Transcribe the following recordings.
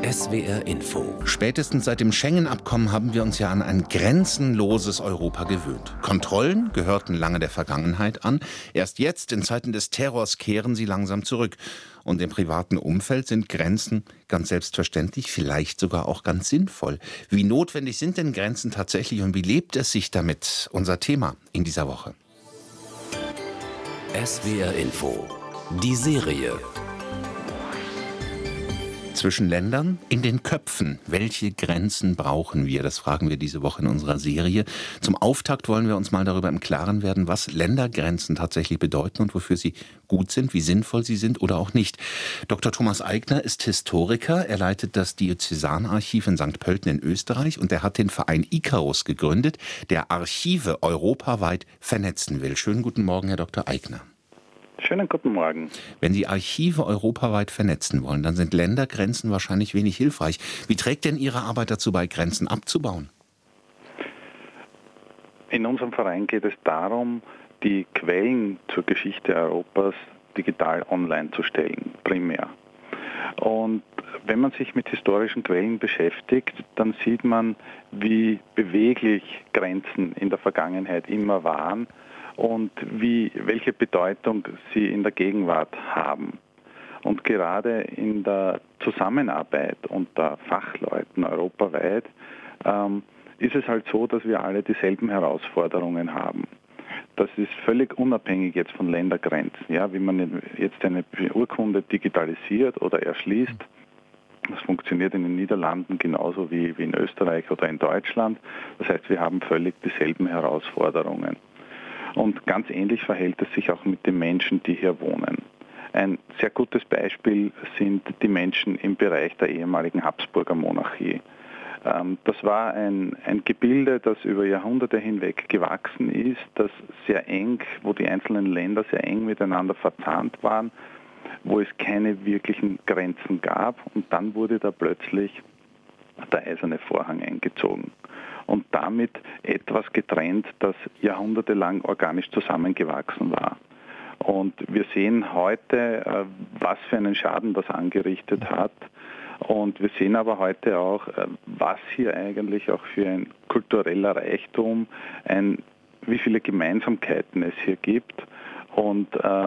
SWR Info. Spätestens seit dem Schengen-Abkommen haben wir uns ja an ein grenzenloses Europa gewöhnt. Kontrollen gehörten lange der Vergangenheit an. Erst jetzt, in Zeiten des Terrors, kehren sie langsam zurück. Und im privaten Umfeld sind Grenzen ganz selbstverständlich, vielleicht sogar auch ganz sinnvoll. Wie notwendig sind denn Grenzen tatsächlich und wie lebt es sich damit? Unser Thema in dieser Woche. SWR Info. Die Serie. Zwischen Ländern, in den Köpfen. Welche Grenzen brauchen wir? Das fragen wir diese Woche in unserer Serie. Zum Auftakt wollen wir uns mal darüber im Klaren werden, was Ländergrenzen tatsächlich bedeuten und wofür sie gut sind, wie sinnvoll sie sind oder auch nicht. Dr. Thomas Aigner ist Historiker. Er leitet das Diözesanarchiv in St. Pölten in Österreich und er hat den Verein Ikarus gegründet, der Archive europaweit vernetzen will. Schönen guten Morgen, Herr Dr. Aigner. Schönen guten Morgen. Wenn Sie Archive europaweit vernetzen wollen, dann sind Ländergrenzen wahrscheinlich wenig hilfreich. Wie trägt denn Ihre Arbeit dazu bei, Grenzen abzubauen? In unserem Verein geht es darum, die Quellen zur Geschichte Europas digital online zu stellen, primär. Und wenn man sich mit historischen Quellen beschäftigt, dann sieht man, wie beweglich Grenzen in der Vergangenheit immer waren und welche Bedeutung sie in der Gegenwart haben. Und gerade in der Zusammenarbeit unter Fachleuten europaweit ist es halt so, dass wir alle dieselben Herausforderungen haben. Das ist völlig unabhängig jetzt von Ländergrenzen. Ja, wie man jetzt eine Urkunde digitalisiert oder erschließt. Das funktioniert in den Niederlanden genauso wie in Österreich oder in Deutschland. Das heißt, wir haben völlig dieselben Herausforderungen. Und ganz ähnlich verhält es sich auch mit den Menschen, die hier wohnen. Ein sehr gutes Beispiel sind die Menschen im Bereich der ehemaligen Habsburger Monarchie. Das war ein Gebilde, das über Jahrhunderte hinweg gewachsen ist, das sehr eng, wo die einzelnen Länder sehr eng miteinander verzahnt waren, wo es keine wirklichen Grenzen gab. Und dann wurde da plötzlich der eiserne Vorhang eingezogen. Und damit etwas getrennt, das jahrhundertelang organisch zusammengewachsen war. Und wir sehen heute, was für einen Schaden das angerichtet hat. Und wir sehen aber heute auch, was hier eigentlich auch für ein kultureller Reichtum, wie viele Gemeinsamkeiten es hier gibt und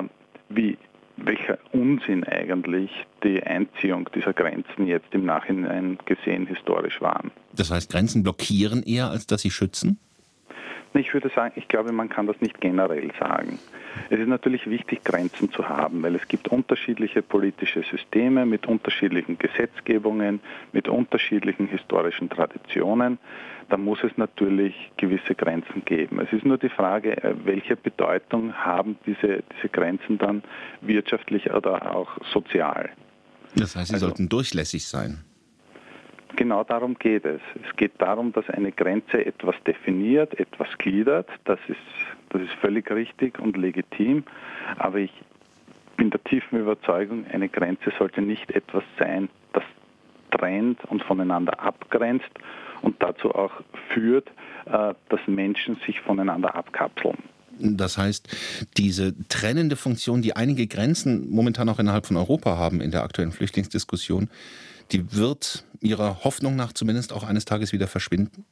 welcher Unsinn eigentlich die Einziehung dieser Grenzen jetzt im Nachhinein gesehen historisch waren. Das heißt, Grenzen blockieren eher, als dass sie schützen? Ich würde sagen, ich glaube, man kann das nicht generell sagen. Es ist natürlich wichtig, Grenzen zu haben, weil es gibt unterschiedliche politische Systeme mit unterschiedlichen Gesetzgebungen, mit unterschiedlichen historischen Traditionen. Da muss es natürlich gewisse Grenzen geben. Es ist nur die Frage, welche Bedeutung haben diese Grenzen dann wirtschaftlich oder auch sozial. Das heißt, sie sollten durchlässig sein. Genau darum geht es. Es geht darum, dass eine Grenze etwas definiert, etwas gliedert. Das ist völlig richtig und legitim. Aber ich bin der tiefen Überzeugung, eine Grenze sollte nicht etwas sein, das trennt und voneinander abgrenzt und dazu auch führt, dass Menschen sich voneinander abkapseln. Das heißt, diese trennende Funktion, die einige Grenzen momentan auch innerhalb von Europa haben in der aktuellen Flüchtlingsdiskussion, die wird Ihrer Hoffnung nach zumindest auch eines Tages wieder verschwinden?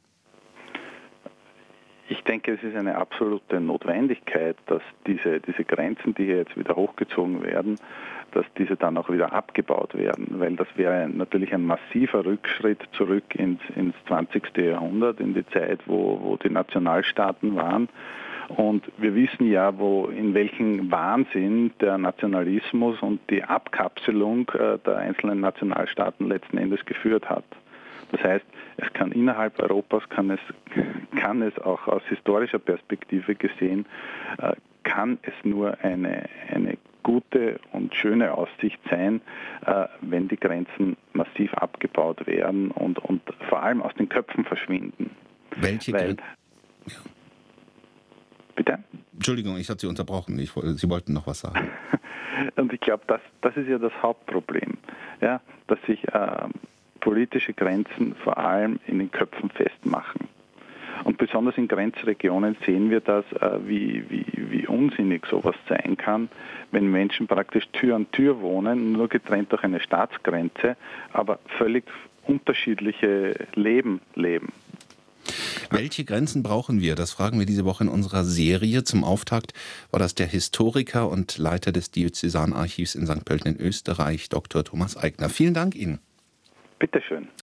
Ich denke, es ist eine absolute Notwendigkeit, dass diese Grenzen, die hier jetzt wieder hochgezogen werden, dass diese dann auch wieder abgebaut werden, weil das wäre natürlich ein massiver Rückschritt zurück ins 20. Jahrhundert, in die Zeit, wo die Nationalstaaten waren. Und wir wissen ja, in welchen Wahnsinn der Nationalismus und die Abkapselung der einzelnen Nationalstaaten letzten Endes geführt hat. Das heißt, es kann innerhalb Europas, kann es auch aus historischer Perspektive gesehen, kann es nur eine gute und schöne Aussicht sein, wenn die Grenzen massiv abgebaut werden und vor allem aus den Köpfen verschwinden. Welche Grenzen? Ja. Bitte? Entschuldigung, ich hatte Sie unterbrochen. Sie wollten noch was sagen. Und ich glaube, das ist ja das Hauptproblem, ja, dass sich politische Grenzen vor allem in den Köpfen festmachen. Und besonders in Grenzregionen sehen wir das, wie unsinnig sowas sein kann, wenn Menschen praktisch Tür an Tür wohnen, nur getrennt durch eine Staatsgrenze, aber völlig unterschiedliche Leben leben. Welche Grenzen brauchen wir? Das fragen wir diese Woche in unserer Serie. Zum Auftakt war das der Historiker und Leiter des Diözesanarchivs in St. Pölten in Österreich, Dr. Thomas Aigner. Vielen Dank Ihnen. Bitteschön.